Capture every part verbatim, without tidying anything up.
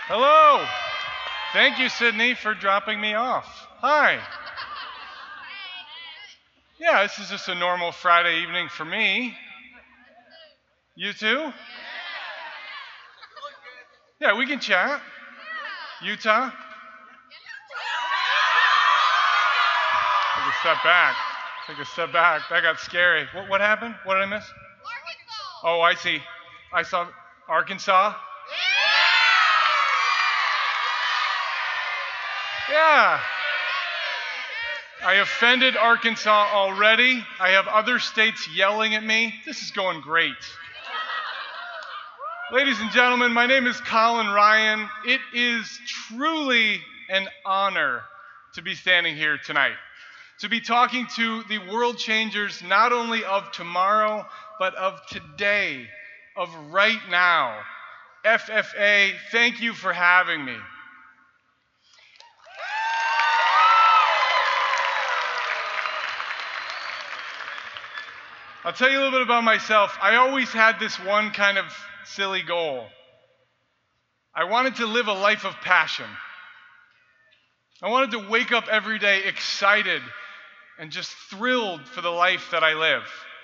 Hello. Thank you, Sydney, for dropping me off. Hi. Yeah, this is just a normal Friday evening for me. You too? Yeah, we can chat. Utah? Take a step back. Take a step back. That got scary. What, what happened? What did I miss? Arkansas. Oh, I see. I saw Arkansas. Yeah. I offended Arkansas already. I have other states yelling at me. This is going great. Ladies and gentlemen, my name is Colin Ryan. It is truly an honor to be standing here tonight, to be talking to the world changers not only of tomorrow, but of today, of right now. F F A, thank you for having me. I'll tell you a little bit about myself. I always had this one kind of silly goal. I wanted to live a life of passion. I wanted to wake up every day excited and just thrilled for the life that I live.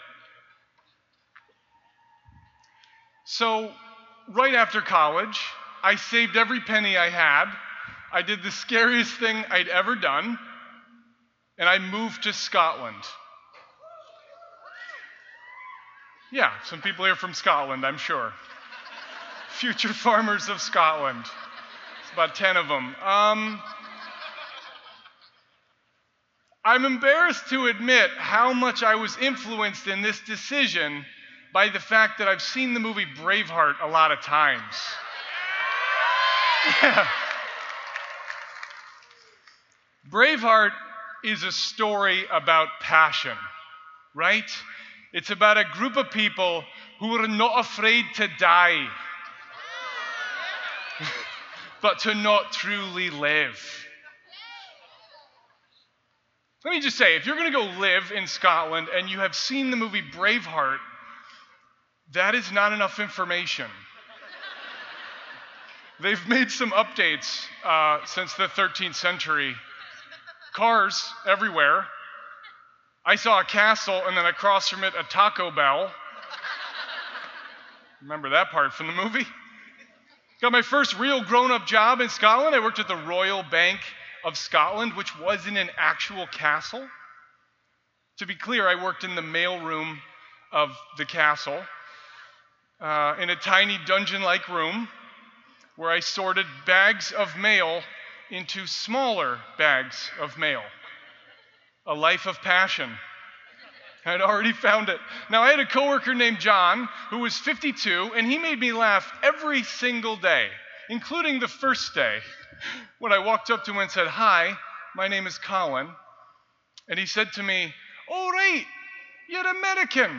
So, right after college, I saved every penny I had. I did the scariest thing I'd ever done, and I moved to Scotland. Yeah, some people here from Scotland, I'm sure. Future farmers of Scotland. It's about ten of them. Um, I'm embarrassed to admit how much I was influenced in this decision by the fact that I've seen the movie Braveheart a lot of times. Yeah. Braveheart is a story about passion, right? It's about a group of people who are not afraid to die, but to not truly live. Let me just say, if you're going to go live in Scotland and you have seen the movie Braveheart, that is not enough information. They've made some updates uh, since the thirteenth century. Cars everywhere. I saw a castle and then across from it a Taco Bell. Remember that part from the movie? Got my first real grown-up job in Scotland. I worked at the Royal Bank of Scotland, which was in an actual castle. To be clear, I worked in the mailroom of the castle, uh, in a tiny dungeon-like room where I sorted bags of mail into smaller bags of mail. A life of passion. I'd already found it. Now, I had a coworker named John who was fifty-two, and he made me laugh every single day, including the first day, when I walked up to him and said, "Hi, my name is Colin." And he said to me, "Oh, right, you're American."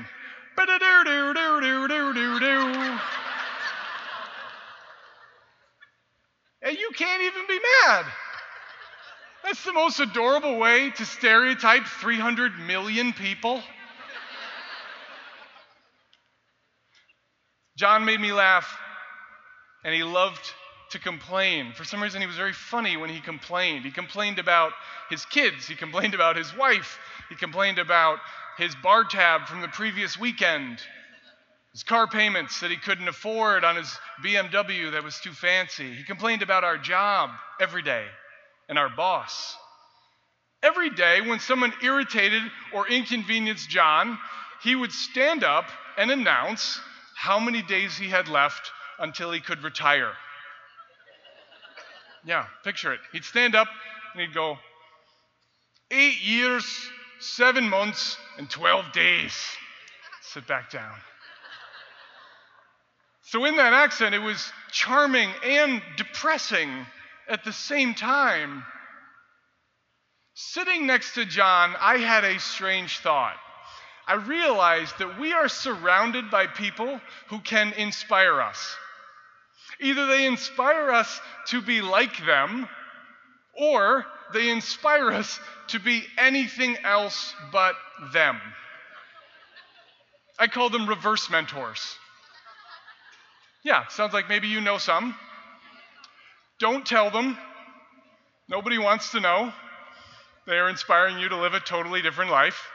Ba-da-do-do-do-do-do-do-do. And you can't even be mad. That's the most adorable way to stereotype three hundred million people. John made me laugh, and he loved to complain. For some reason, he was very funny when he complained. He complained about his kids. He complained about his wife. He complained about his bar tab from the previous weekend, his car payments that he couldn't afford on his B M W that was too fancy. He complained about our job every day and our boss. Every day when someone irritated or inconvenienced John, he would stand up and announce how many days he had left until he could retire. Yeah, picture it. He'd stand up and he'd go, eight years, seven months, and twelve days. Sit back down. So in that accent, it was charming and depressing at the same time. Sitting next to John, I had a strange thought. I realized that we are surrounded by people who can inspire us. Either they inspire us to be like them, or they inspire us to be anything else but them. I call them reverse mentors. Yeah, sounds like maybe you know some. Don't tell them. Nobody wants to know. They are inspiring you to live a totally different life.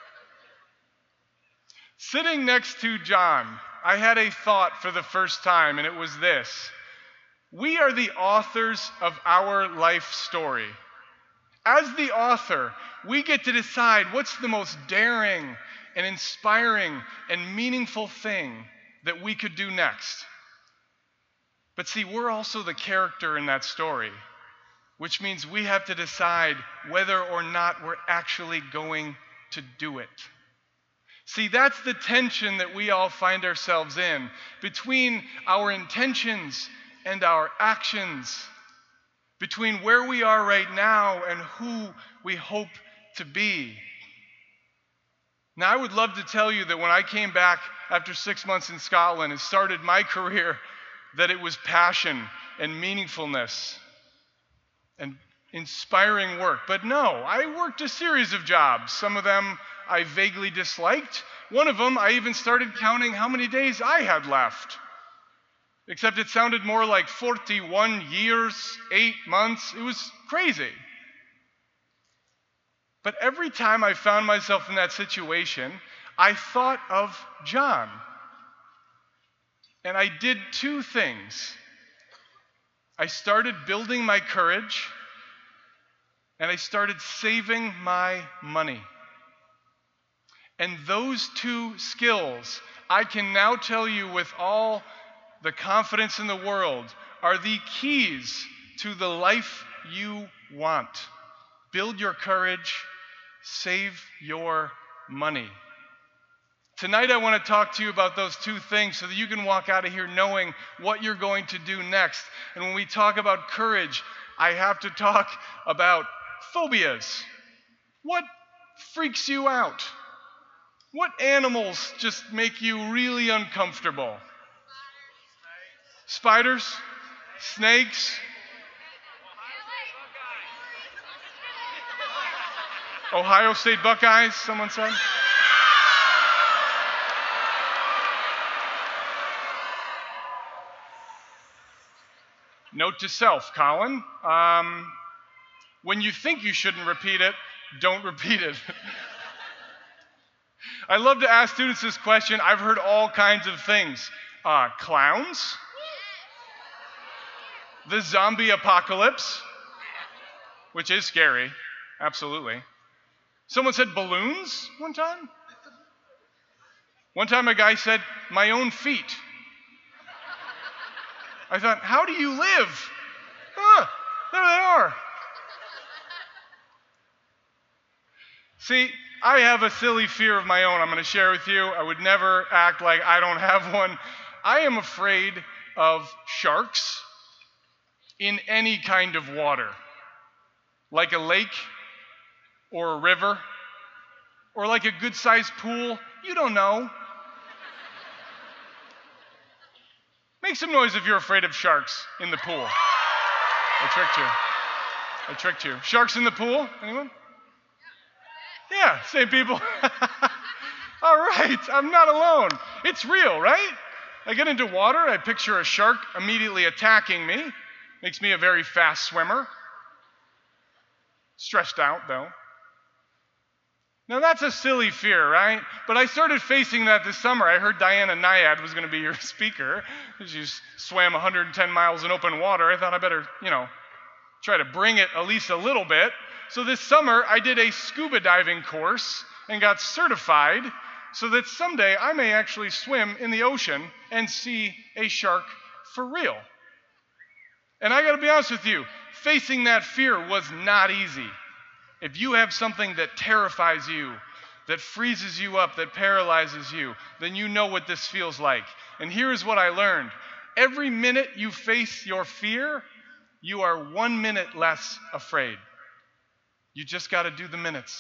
Sitting next to John, I had a thought for the first time, and it was this. We are the authors of our life story. As the author, we get to decide what's the most daring and inspiring and meaningful thing that we could do next. But see, we're also the character in that story, which means we have to decide whether or not we're actually going to do it. See, that's the tension that we all find ourselves in between our intentions and our actions, between where we are right now and who we hope to be. Now, I would love to tell you that when I came back after six months in Scotland and started my career, that it was passion and meaningfulness and inspiring work. But no, I worked a series of jobs. Some of them I vaguely disliked. One of them, I even started counting how many days I had left. Except it sounded more like forty-one years, eight months. It was crazy. But every time I found myself in that situation, I thought of John. And I did two things. I started building my courage, and I started saving my money. And those two skills, I can now tell you with all the confidence in the world, are the keys to the life you want. Build your courage, save your money. Tonight I want to talk to you about those two things so that you can walk out of here knowing what you're going to do next. And when we talk about courage, I have to talk about phobias. What freaks you out? What animals just make you really uncomfortable? Spiders? Snakes? Ohio State Buckeyes, someone said? Note to self, Colin. Um, when you think you shouldn't repeat it, don't repeat it. I love to ask students this question. I've heard all kinds of things. Uh, clowns? The zombie apocalypse, which is scary, absolutely. Someone said balloons one time. One time a guy said, my own feet. I thought, how do you live? Ah, there they are. See, I have a silly fear of my own I'm going to share with you. I would never act like I don't have one. I am afraid of sharks in any kind of water, like a lake or a river or like a good-sized pool. You don't know. Make some noise if you're afraid of sharks in the pool. I tricked you. I tricked you. Sharks in the pool? Anyone? Yeah, same people. All right, I'm not alone. It's real, right? I get into water, I picture a shark immediately attacking me. Makes me a very fast swimmer. Stressed out, though. Now, that's a silly fear, right? But I started facing that this summer. I heard Diana Nyad was going to be your speaker. She swam one hundred ten miles in open water. I thought I better, you know, try to bring it at least a little bit. So this summer, I did a scuba diving course and got certified so that someday I may actually swim in the ocean and see a shark for real. And I got to be honest with you, facing that fear was not easy. If you have something that terrifies you, that freezes you up, that paralyzes you, then you know what this feels like. And here's what I learned. Every minute you face your fear, you are one minute less afraid. You just got to do the minutes.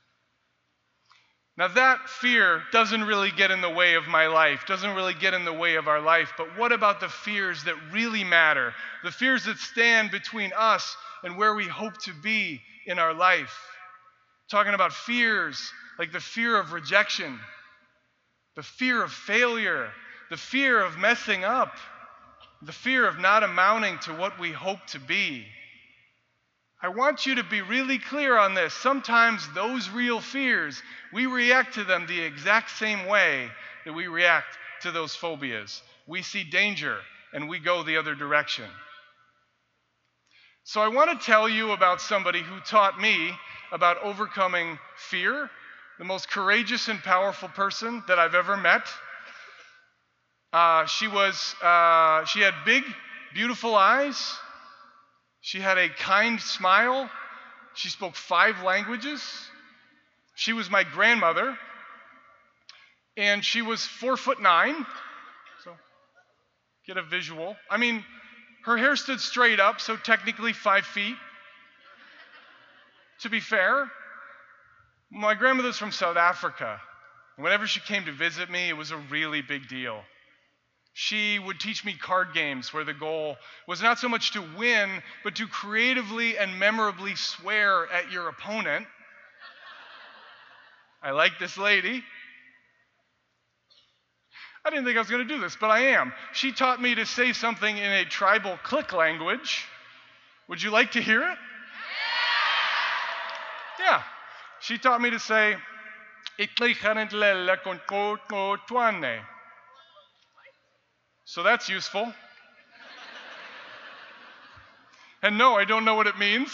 Now that fear doesn't really get in the way of my life, doesn't really get in the way of our life, but what about the fears that really matter? The fears that stand between us and where we hope to be in our life. Talking about fears like the fear of rejection, the fear of failure, the fear of messing up, the fear of not amounting to what we hope to be. I want you to be really clear on this. Sometimes those real fears, we react to them the exact same way that we react to those phobias. We see danger and we go the other direction. So I want to tell you about somebody who taught me about overcoming fear, the most courageous and powerful person that I've ever met. Uh, she was, uh, she had big, beautiful eyes. She had a kind smile. She spoke five languages. She was my grandmother. And she was four foot nine. So get a visual. I mean, her hair stood straight up, so technically five feet. To be fair, my grandmother's from South Africa. Whenever she came to visit me, it was a really big deal. She would teach me card games where the goal was not so much to win, but to creatively and memorably swear at your opponent. I like this lady. I didn't think I was going to do this, but I am. She taught me to say something in a tribal click language. Would you like to hear it? Yeah. She taught me to say, so that's useful. And no, I don't know what it means.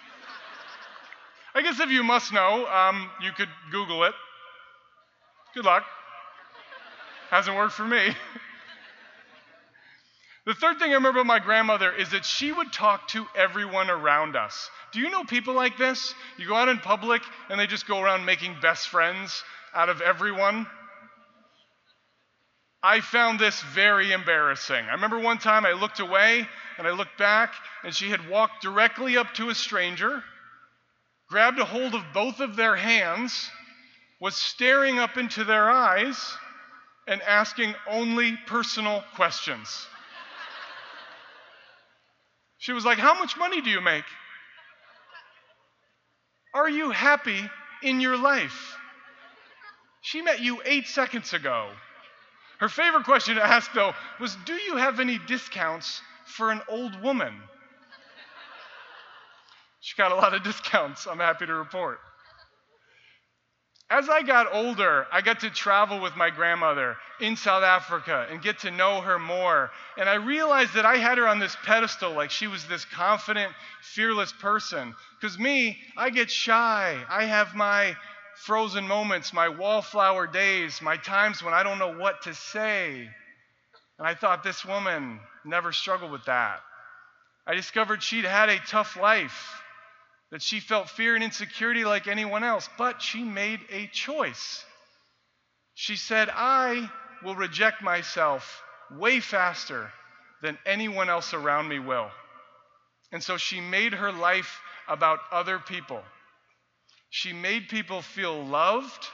I guess if you must know, um, you could Google it. Good luck. Hasn't worked for me. The third thing I remember about my grandmother is that she would talk to everyone around us. Do you know people like this? You go out in public and they just go around making best friends out of everyone. I found this very embarrassing. I remember one time I looked away and I looked back and she had walked directly up to a stranger, grabbed a hold of both of their hands, was staring up into their eyes and asking only personal questions. She was like, "How much money do you make? Are you happy in your life? She met you eight seconds ago." Her favorite question to ask, though, was, "Do you have any discounts for an old woman?" She got a lot of discounts, I'm happy to report. As I got older, I got to travel with my grandmother in South Africa and get to know her more. And I realized that I had her on this pedestal, like she was this confident, fearless person. Because me, I get shy. I have my frozen moments, my wallflower days, my times when I don't know what to say. And I thought this woman never struggled with that. I discovered she'd had a tough life, that she felt fear and insecurity like anyone else, but she made a choice. She said, "I will reject myself way faster than anyone else around me will." And so she made her life about other people. She made people feel loved,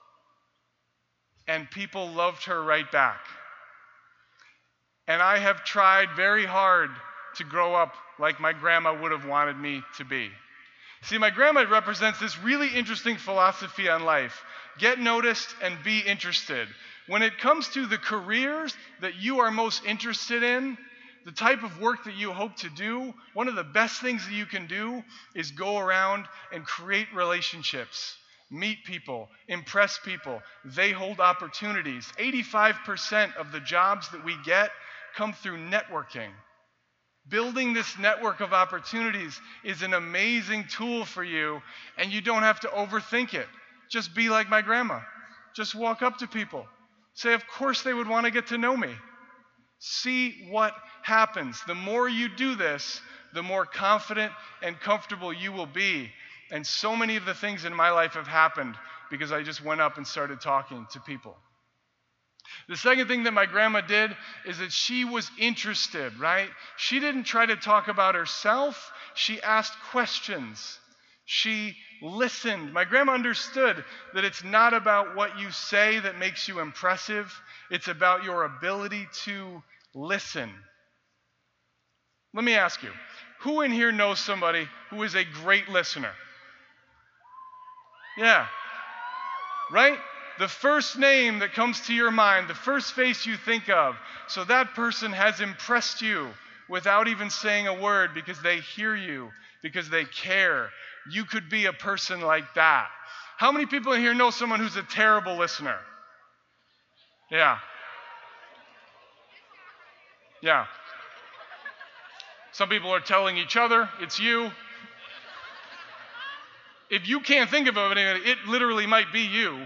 and people loved her right back. And I have tried very hard to grow up like my grandma would have wanted me to be. See, my grandma represents this really interesting philosophy on life. Get noticed and be interested. When it comes to the careers that you are most interested in, the type of work that you hope to do, one of the best things that you can do is go around and create relationships, meet people, impress people. They hold opportunities. eighty-five percent of the jobs that we get come through networking. Building this network of opportunities is an amazing tool for you, and you don't have to overthink it. Just be like my grandma. Just walk up to people. Say, "Of course they would want to get to know me." See what happens. The more you do this, the more confident and comfortable you will be. And so many of the things in my life have happened because I just went up and started talking to people. The second thing that my grandma did is that she was interested, right? She didn't try to talk about herself. She asked questions. She listened. My grandma understood that it's not about what you say that makes you impressive. It's about your ability to listen. Let me ask you, who in here knows somebody who is a great listener? Yeah. Right? the first name that comes to your mind, the first face you think of. So that person has impressed you without even saying a word because they hear you, because they care. You could be a person like that. How many people in here know someone who's a terrible listener? Yeah. Yeah. Some people are telling each other, it's you. If you can't think of it, it literally might be you.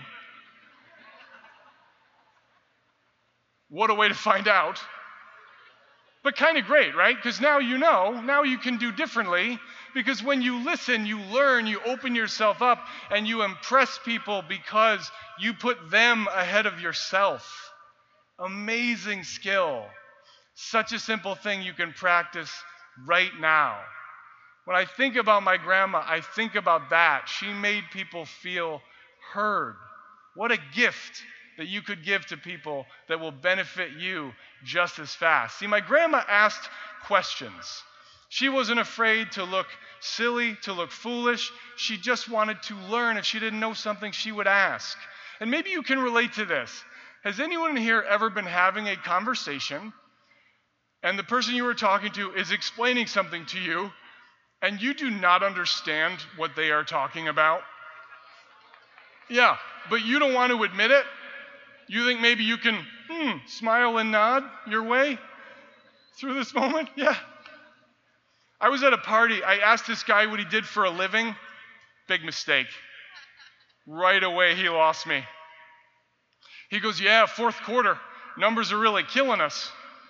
What a way to find out. But kind of great, right? Because now you know, now you can do differently. Because when you listen, you learn, you open yourself up, and you impress people because you put them ahead of yourself. Amazing skill. Such a simple thing you can practice right now. When I think about my grandma, I think about that. She made people feel heard. What a gift that you could give to people that will benefit you just as fast. See, my grandma asked questions. She wasn't afraid to look silly, to look foolish. She just wanted to learn. If she didn't know something, she would ask. And maybe you can relate to this. Has anyone here ever been having a conversation and the person you were talking to is explaining something to you and you do not understand what they are talking about? Yeah, but you don't want to admit it? You think maybe you can hmm, smile and nod your way through this moment? Yeah. I was at a party. I asked this guy what he did for a living. Big mistake. Right away, he lost me. He goes, yeah, fourth quarter. Numbers are really killing us.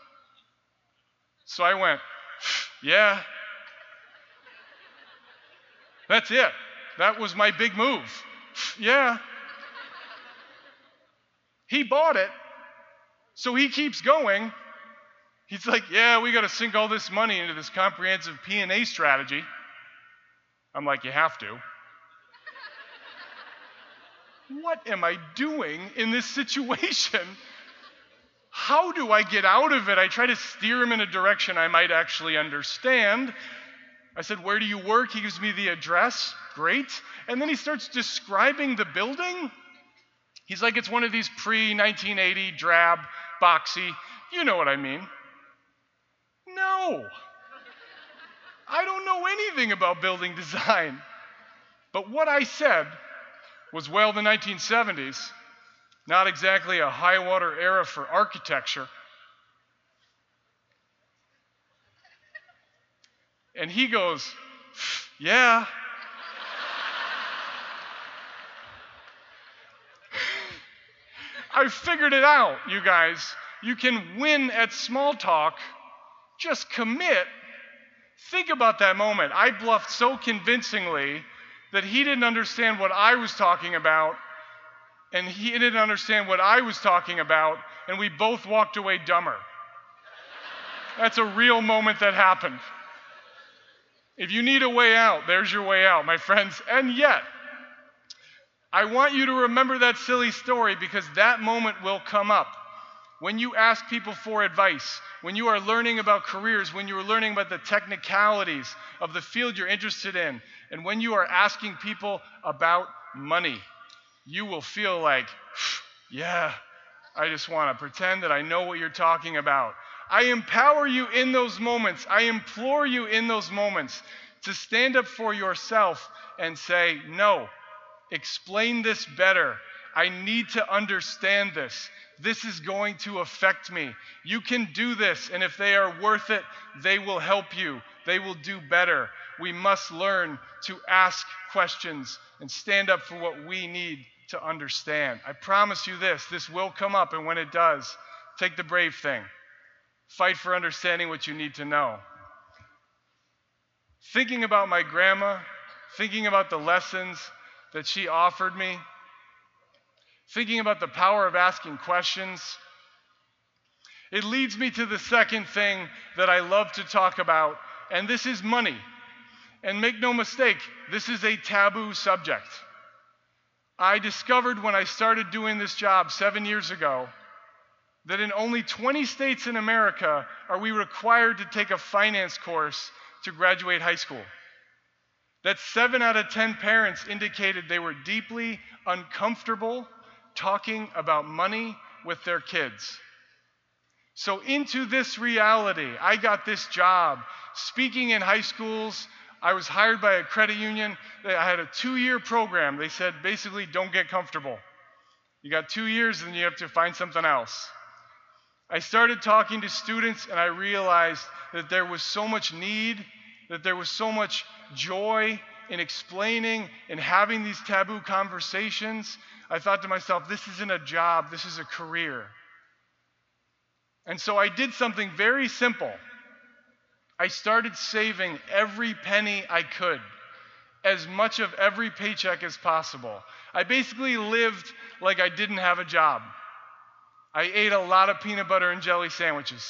So I went, yeah. That's it. That was my big move. Yeah. He bought it, so he keeps going. He's like, yeah, we got to sink all this money into this comprehensive P and A strategy. I'm like, you have to. What am I doing in this situation? How do I get out of it? I try to steer him in a direction I might actually understand. I said, where do you work? He gives me the address. Great. And then he starts describing the building. He's like, it's one of these pre nineteen eighty, drab, boxy. You know what I mean. No. I don't know anything about building design. But what I said was, well, the nineteen seventies, not exactly a high water era for architecture. And he goes, yeah. I figured it out, you guys. You can win at small talk. Just commit. Think about that moment. I bluffed so convincingly that he didn't understand what I was talking about, and he didn't understand what I was talking about, and we both walked away dumber. That's a real moment that happened. If you need a way out, there's your way out, my friends. And yet, I want you to remember that silly story because that moment will come up. When you ask people for advice, when you are learning about careers, when you are learning about the technicalities of the field you're interested in, and when you are asking people about money, you will feel like, yeah, I just want to pretend that I know what you're talking about. I empower you in those moments. I implore you in those moments to stand up for yourself and say, no, explain this better. I need to understand this. This is going to affect me. You can do this, and if they are worth it, they will help you. They will do better. We must learn to ask questions and stand up for what we need to understand. I promise you this, this will come up, and when it does, take the brave thing. Fight for understanding what you need to know. Thinking about my grandma, thinking about the lessons that she offered me, thinking about the power of asking questions, it leads me to the second thing that I love to talk about, and this is money. And make no mistake, this is a taboo subject. I discovered when I started doing this job seven years ago that in only twenty states in America are we required to take a finance course to graduate high school. That seven out of ten parents indicated they were deeply uncomfortable talking about money with their kids. So into this reality, I got this job speaking in high schools. I was hired by a credit union. I had a two-year program. They said, basically, don't get comfortable. You got two years, and you have to find something else. I started talking to students, and I realized that there was so much need, that there was so much joy in explaining and having these taboo conversations. I thought to myself, this isn't a job, this is a career. And so I did something very simple. I started saving every penny I could, as much of every paycheck as possible. I basically lived like I didn't have a job. I ate a lot of peanut butter and jelly sandwiches.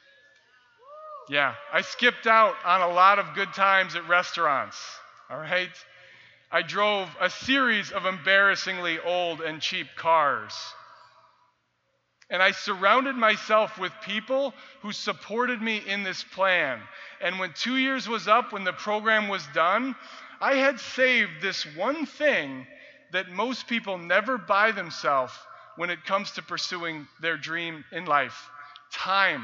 Yeah, I skipped out on a lot of good times at restaurants, all right? I drove a series of embarrassingly old and cheap cars. And I surrounded myself with people who supported me in this plan. And when two years was up, when the program was done, I had saved this one thing that most people never buy themselves when it comes to pursuing their dream in life: time.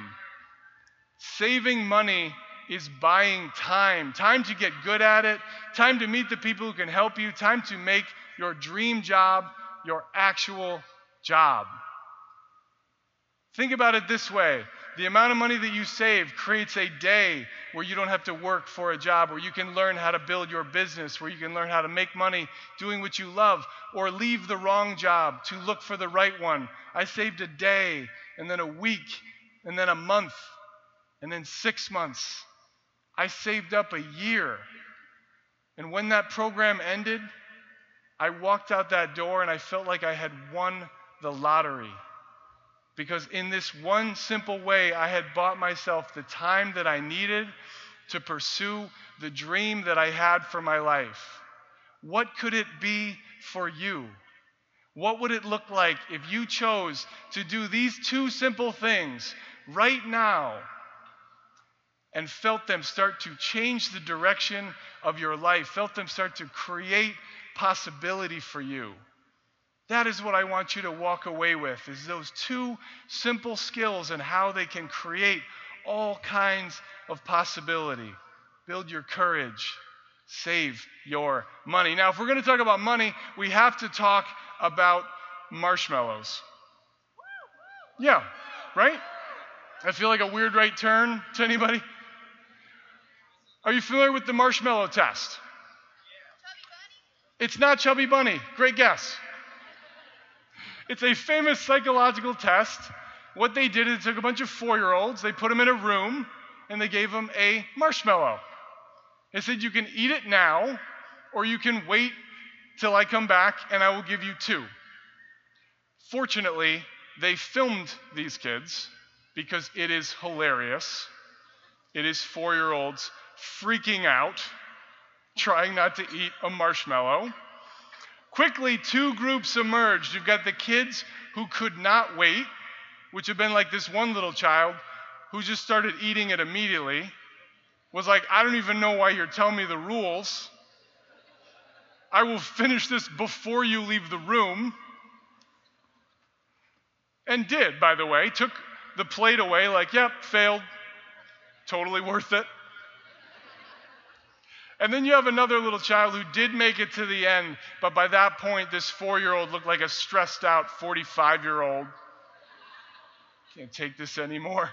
Saving money is buying time. Time to get good at it, time to meet the people who can help you, time to make your dream job your actual job. Think about it this way. The amount of money that you save creates a day where you don't have to work for a job, where you can learn how to build your business, where you can learn how to make money doing what you love, or leave the wrong job to look for the right one. I saved a day, and then a week, and then a month, and then six months. I saved up a year. And when that program ended, I walked out that door and I felt like I had won the lottery. Because in this one simple way, I had bought myself the time that I needed to pursue the dream that I had for my life. What could it be for you? What would it look like if you chose to do these two simple things right now and felt them start to change the direction of your life, felt them start to create possibility for you? That is what I want you to walk away with, is those two simple skills and how they can create all kinds of possibility. Build your courage. Save your money. Now, if we're going to talk about money, we have to talk about marshmallows. Yeah, right? I feel like a weird right turn to anybody. Are you familiar with the marshmallow test? It's not Chubby Bunny. Great guess. It's a famous psychological test. What they did is they took a bunch of four-year-olds, they put them in a room, and they gave them a marshmallow. They said, you can eat it now, or you can wait till I come back and I will give you two. Fortunately, they filmed these kids because it is hilarious. It is four-year-olds freaking out, trying not to eat a marshmallow. Quickly, two groups emerged. You've got the kids who could not wait, which have been like this one little child who just started eating it immediately, was like, I don't even know why you're telling me the rules. I will finish this before you leave the room. And did, by the way. Took the plate away like, yep, failed. Totally worth it. And then you have another little child who did make it to the end, but by that point, this four-year-old looked like a stressed-out forty-five-year-old. Can't take this anymore.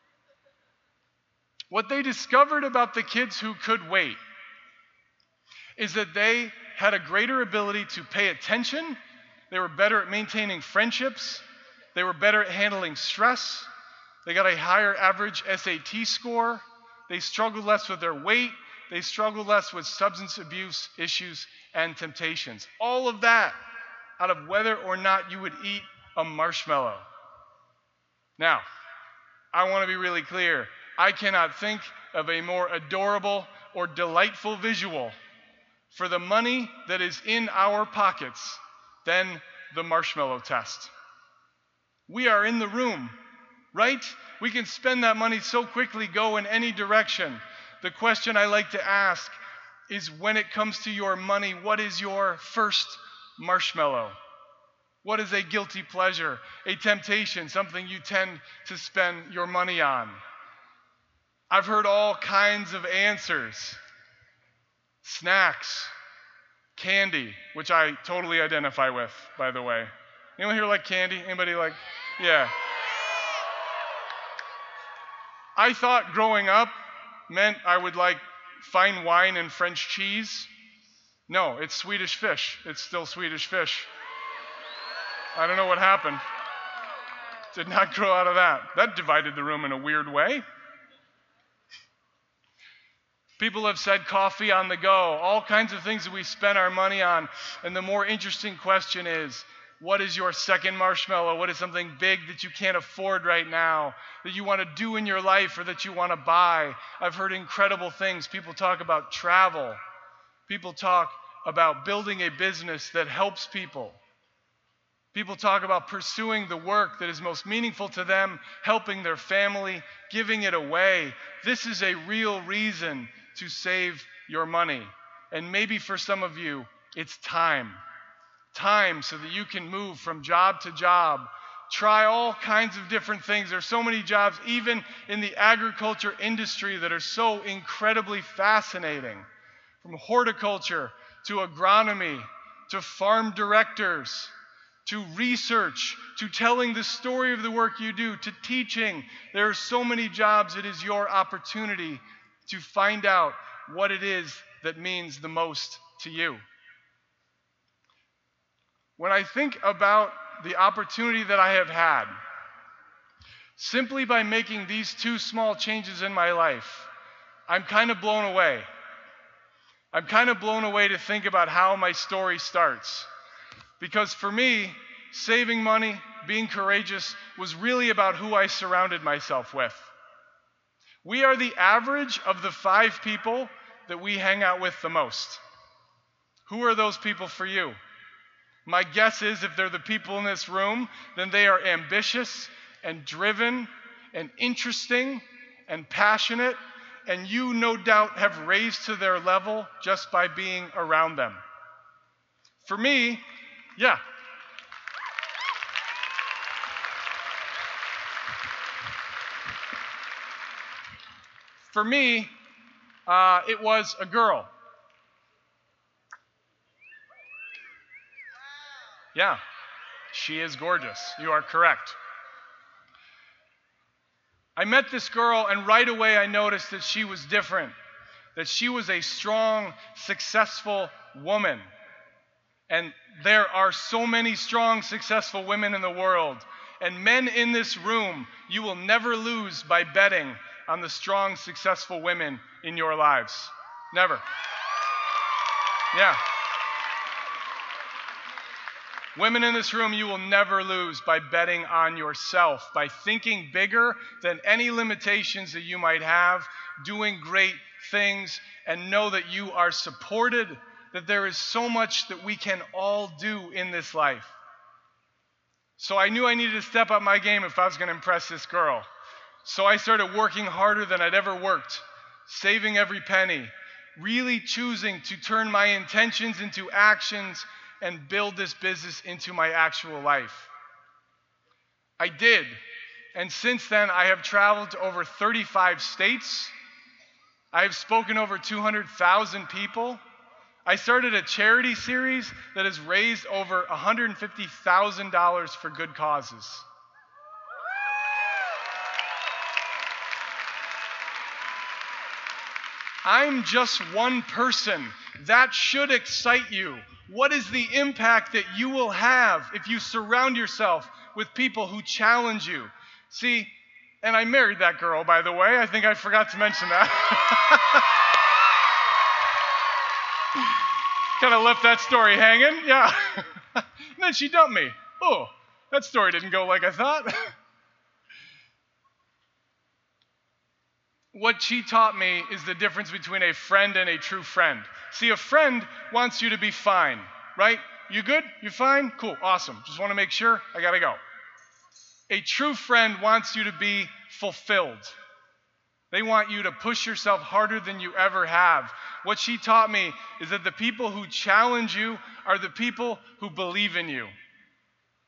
What they discovered about the kids who could wait is that they had a greater ability to pay attention, they were better at maintaining friendships, they were better at handling stress, they got a higher average S A T score, they struggled less with their weight, they struggled less with substance abuse issues and temptations. All of that out of whether or not you would eat a marshmallow. Now, I want to be really clear. I cannot think of a more adorable or delightful visual for the money that is in our pockets than the marshmallow test. We are in the room, right? We can spend that money so quickly, go in any direction. The question I like to ask is, when it comes to your money, what is your first marshmallow? What is a guilty pleasure? A temptation, something you tend to spend your money on. I've heard all kinds of answers. Snacks, candy, which I totally identify with, by the way. Anyone here like candy? Anybody like? Yeah. I thought growing up meant I would like fine wine and French cheese. No, it's Swedish fish. It's still Swedish fish. I don't know what happened. Did not grow out of that. That divided the room in a weird way. People have said coffee on the go, all kinds of things that we spend our money on. And the more interesting question is, what is your second marshmallow? What is something big that you can't afford right now, that you want to do in your life or that you want to buy? I've heard incredible things. People talk about travel. People talk about building a business that helps people. People talk about pursuing the work that is most meaningful to them, helping their family, giving it away. This is a real reason to save your money. And maybe for some of you, it's time. Time so that you can move from job to job, try all kinds of different things. There's so many jobs, even in the agriculture industry, that are so incredibly fascinating. From horticulture to agronomy to farm directors, to research, to telling the story of the work you do, to teaching. There are so many jobs. It is your opportunity to find out what it is that means the most to you. When I think about the opportunity that I have had, simply by making these two small changes in my life, I'm kind of blown away. I'm kind of blown away to think about how my story starts. Because for me, saving money, being courageous, was really about who I surrounded myself with. We are the average of the five people that we hang out with the most. Who are those people for you? My guess is if they're the people in this room, then they are ambitious and driven and interesting and passionate, and you no doubt have raised to their level just by being around them. For me, yeah. For me, uh, it was a girl. Yeah, she is gorgeous. You are correct. I met this girl, and right away I noticed that she was different, that she was a strong, successful woman. And there are so many strong, successful women in the world. And men in this room, you will never lose by betting on the strong, successful women in your lives. Never. Yeah. Women in this room, you will never lose by betting on yourself, by thinking bigger than any limitations that you might have, doing great things, and know that you are supported, that there is so much that we can all do in this life. So I knew I needed to step up my game if I was going to impress this girl. So I started working harder than I'd ever worked, saving every penny, really choosing to turn my intentions into actions and build this business into my actual life. I did. And since then, I have traveled to over thirty-five states. I have spoken over two hundred thousand people. I started a charity series that has raised over one hundred fifty thousand dollars for good causes. I'm just one person. That should excite you. What is the impact that you will have if you surround yourself with people who challenge you? See, and I married that girl, by the way. I think I forgot to mention that. Kind of left that story hanging, yeah. And then she dumped me. Oh, that story didn't go like I thought. What she taught me is the difference between a friend and a true friend. See, a friend wants you to be fine, right? You good? You fine? Cool, awesome. Just want to make sure. I gotta go. A true friend wants you to be fulfilled. They want you to push yourself harder than you ever have. What she taught me is that the people who challenge you are the people who believe in you.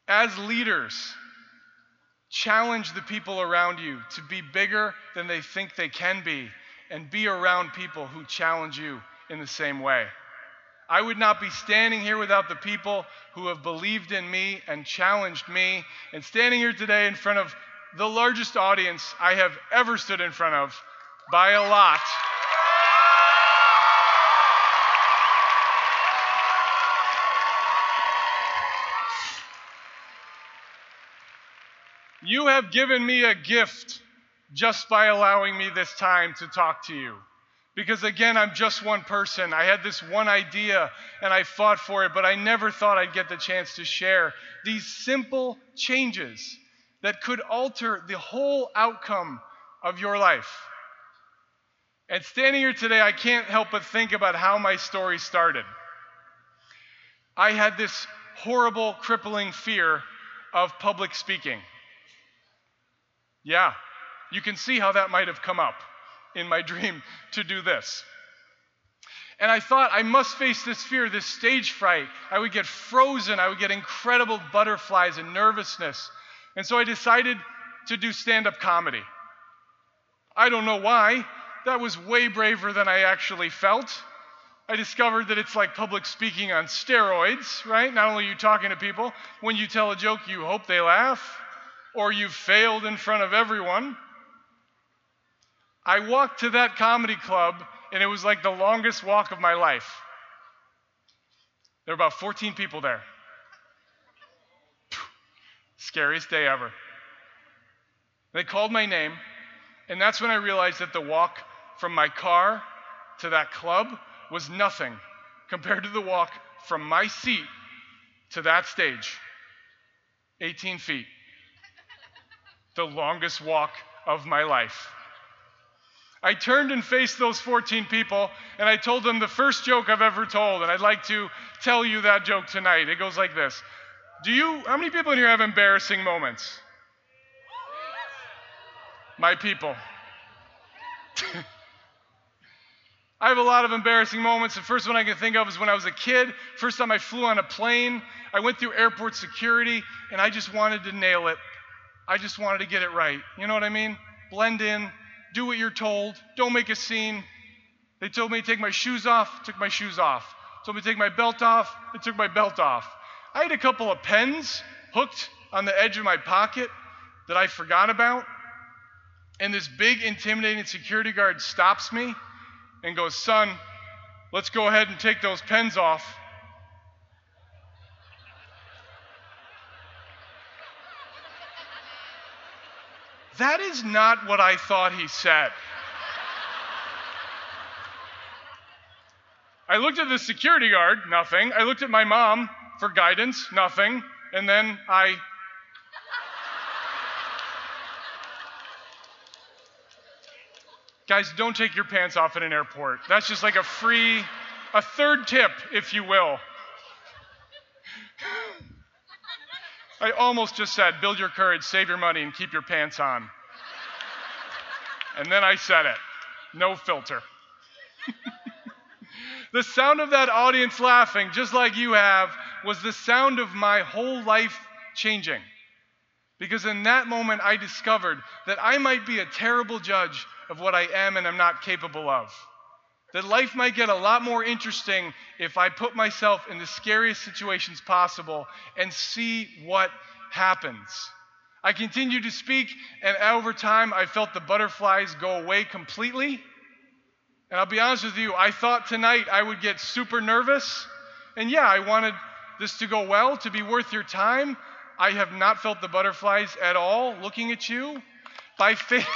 As leaders, challenge the people around you to be bigger than they think they can be, and be around people who challenge you in the same way. I would not be standing here without the people who have believed in me and challenged me, and standing here today in front of the largest audience I have ever stood in front of by a lot. You have given me a gift just by allowing me this time to talk to you. Because again, I'm just one person. I had this one idea and I fought for it, but I never thought I'd get the chance to share these simple changes that could alter the whole outcome of your life. And standing here today, I can't help but think about how my story started. I had this horrible, crippling fear of public speaking. Yeah, you can see how that might have come up in my dream to do this. And I thought I must face this fear, this stage fright. I would get frozen. I would get incredible butterflies and nervousness. And so I decided to do stand-up comedy. I don't know why. That was way braver than I actually felt. I discovered that it's like public speaking on steroids, right? Not only are you talking to people, when you tell a joke, you hope they laugh, or you've failed in front of everyone. I walked to that comedy club, and it was like the longest walk of my life. There were about fourteen people there. Scariest day ever. They called my name, and that's when I realized that the walk from my car to that club was nothing compared to the walk from my seat to that stage. eighteen feet. The longest walk of my life. I turned and faced those fourteen people, and I told them the first joke I've ever told, and I'd like to tell you that joke tonight. It goes like this. Do you, how many people in here have embarrassing moments? My people. I have a lot of embarrassing moments. The first one I can think of is when I was a kid. First time I flew on a plane. I went through airport security, and I just wanted to nail it. I just wanted to get it right. You know what I mean? Blend in. Do what you're told. Don't make a scene. They told me to take my shoes off. Took my shoes off. Told me to take my belt off. I took my belt off. I had a couple of pens hooked on the edge of my pocket that I forgot about. And this big, intimidating security guard stops me and goes, "Son, let's go ahead and take those pens off." That is not what I thought he said. I looked at the security guard, nothing. I looked at my mom for guidance, nothing. And then I... Guys, don't take your pants off at an airport. That's just like a free, a third tip, if you will. I almost just said, build your courage, save your money, and keep your pants on. And then I said it. No filter. The sound of that audience laughing, just like you have, was the sound of my whole life changing. Because in that moment, I discovered that I might be a terrible judge of what I am and am not capable of. That life might get a lot more interesting if I put myself in the scariest situations possible and see what happens. I continued to speak, and over time, I felt the butterflies go away completely. And I'll be honest with you, I thought tonight I would get super nervous. And yeah, I wanted this to go well, to be worth your time. I have not felt the butterflies at all looking at you. By faith...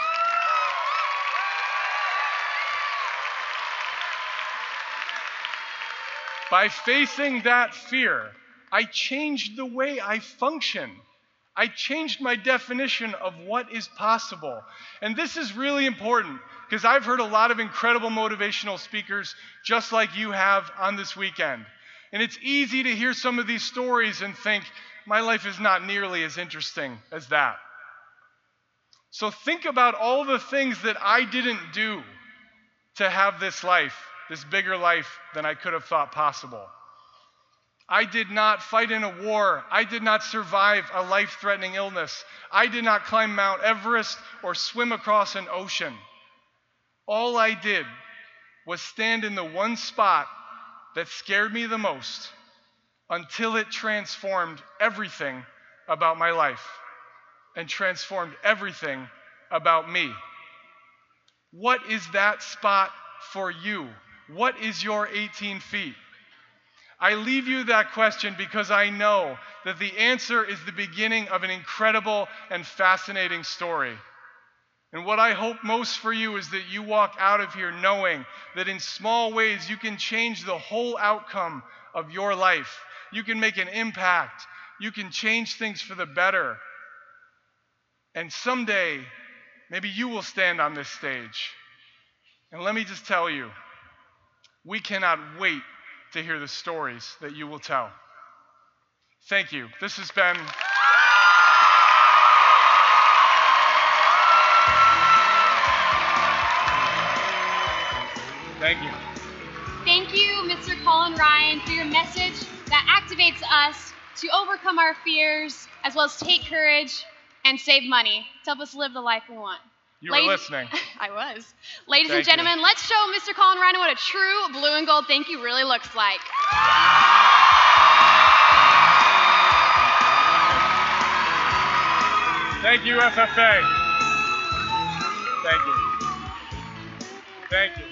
By facing that fear, I changed the way I function. I changed my definition of what is possible. And this is really important because I've heard a lot of incredible motivational speakers just like you have on this weekend. And it's easy to hear some of these stories and think, my life is not nearly as interesting as that. So think about all the things that I didn't do to have this life, this bigger life than I could have thought possible. I did not fight in a war. I did not survive a life-threatening illness. I did not climb Mount Everest or swim across an ocean. All I did was stand in the one spot that scared me the most until it transformed everything about my life and transformed everything about me. What is that spot for you? What is your eighteen feet? I leave you that question because I know that the answer is the beginning of an incredible and fascinating story. And what I hope most for you is that you walk out of here knowing that in small ways you can change the whole outcome of your life. You can make an impact. You can change things for the better. And someday, maybe you will stand on this stage. And let me just tell you, we cannot wait to hear the stories that you will tell. Thank you. This has been... Thank you. Thank you, Mister Colin Ryan, for your message that activates us to overcome our fears, as well as take courage and save money to help us live the life we want. You were listening. I was. Ladies Thank and gentlemen, you. let's show Mister Colin Ryan what a true blue and gold thank you really looks like. Thank you, F F A. Thank you. Thank you.